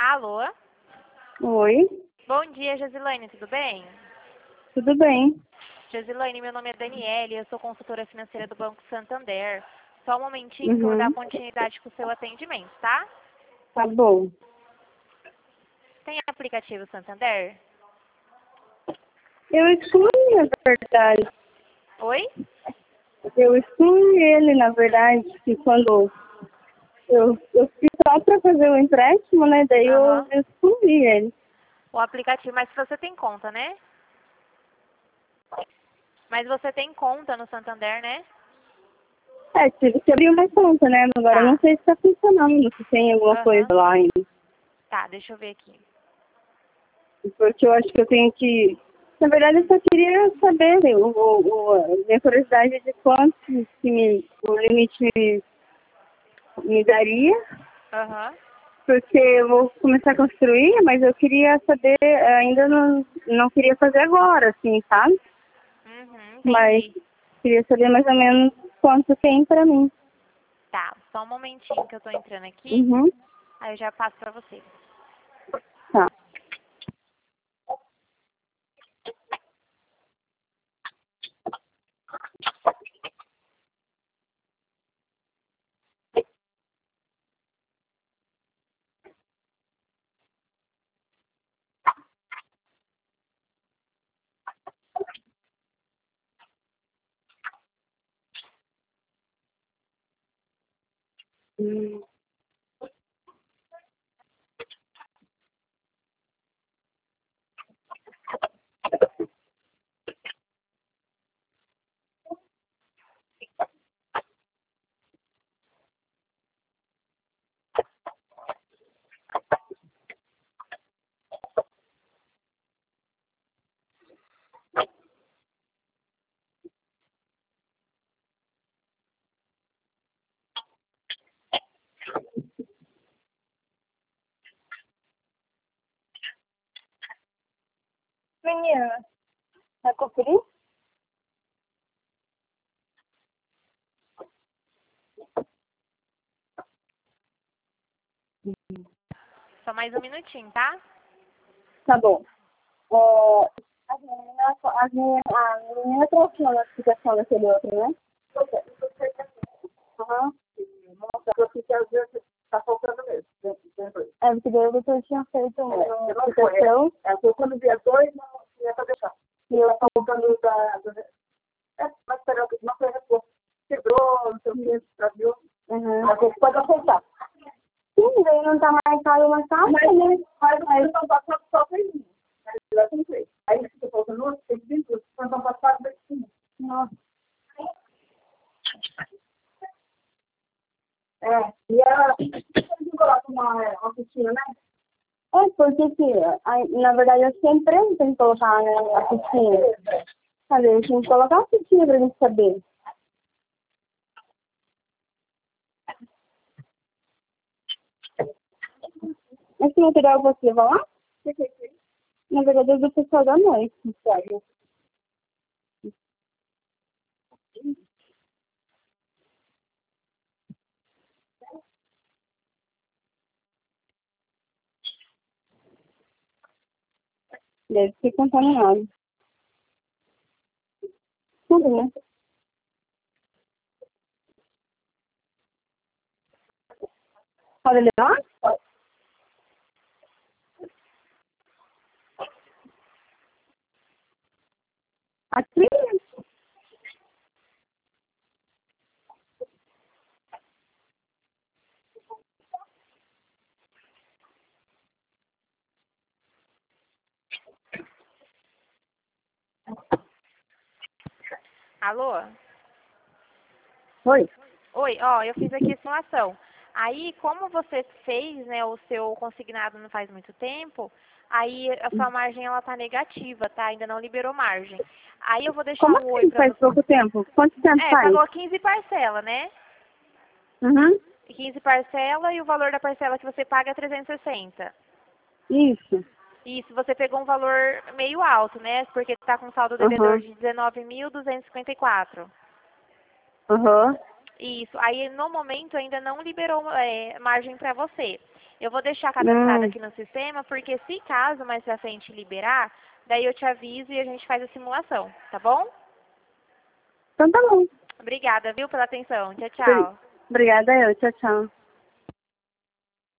Alô? Oi, Bom dia, Josilane, tudo bem? tudo bem? Josilane, meu nome é Daniele, eu sou consultora financeira do Banco Santander. Só um momentinho que eu vou dar Uhum, continuidade com o seu atendimento, tá? tá bom. Tem aplicativo Santander? Eu excluí, na verdade. Oi? Eu excluí ele, na verdade, que quando eu fiz só para fazer o empréstimo, né? Daí eu Aham. excluí ele. O aplicativo, mas você tem conta, né? Mas você tem conta no Santander, né? Tive que abrir uma conta, né? Agora eu não Tá. sei se tá funcionando, se tem alguma coisa Aham. lá ainda. Tá, deixa eu ver aqui. Porque eu acho que eu tenho que... Na verdade, eu só queria saber, né, a minha curiosidade é de quanto o limite me daria. Aham. Porque eu vou começar a construir, mas eu queria saber, ainda não queria fazer agora, assim, sabe? Uhum, Mas entendi. queria saber mais ou menos quanto tem pra mim. Tá, só um momentinho que eu tô entrando aqui, Uhum, aí eu já passo pra você. tá. Hum. Menina, vai conferir? Só mais um minutinho, tá? Tá bom. A menina trouxe uma notificação daquele outro, né? Aham. Nossa, eu fiquei às vezes tá faltando mesmo. Porque daí o doutor tinha feito uma notificação. Foi quando via dois, não ia pra deixar. E eu tá faltando mas esperar uma coisa quebrou, não sei o que, viu? Uhum. A gente pode aceitar. Sim, daí não tá marcado uma taxa, né? Mas não passado só fez um. Aí já tem três. Aí fica faltando outro, tem 20, quando não passado, vai sim. Nossa. E a gente coloca uma oficina, né? Porque na verdade eu sempre tenho que colocar, né, a oficina. Sabe, a gente tem que colocar a oficina pra gente saber. Esse material você leva lá? Na verdade é do pessoal da noite, sério. Deve ser contaminado. Tudo, né? Pode levar? Aqui? Alô? Oi. Oi, ó, eu fiz aqui a simulação. Aí, como você fez, né, o seu consignado não faz muito tempo, aí a sua margem ela tá negativa, tá? Ainda não liberou margem. Aí eu vou deixar Como um oi assim pra faz você. pouco tempo? Quanto tempo faz? Pagou 15 parcela, né? Uhum. 15 parcela e o valor da parcela que você paga é 360. Isso. Isso, você pegou um valor meio alto, né? Porque tá com saldo devedor Uhum. de 19.254. Uhum. Isso. Aí no momento ainda não liberou margem para você. Eu vou deixar cadastrado aqui no sistema, porque se caso mais pra frente liberar, daí eu te aviso e a gente faz a simulação, tá bom? Então tá bom. Obrigada, viu, pela atenção. Tchau, tchau. Obrigada eu. Tchau, tchau.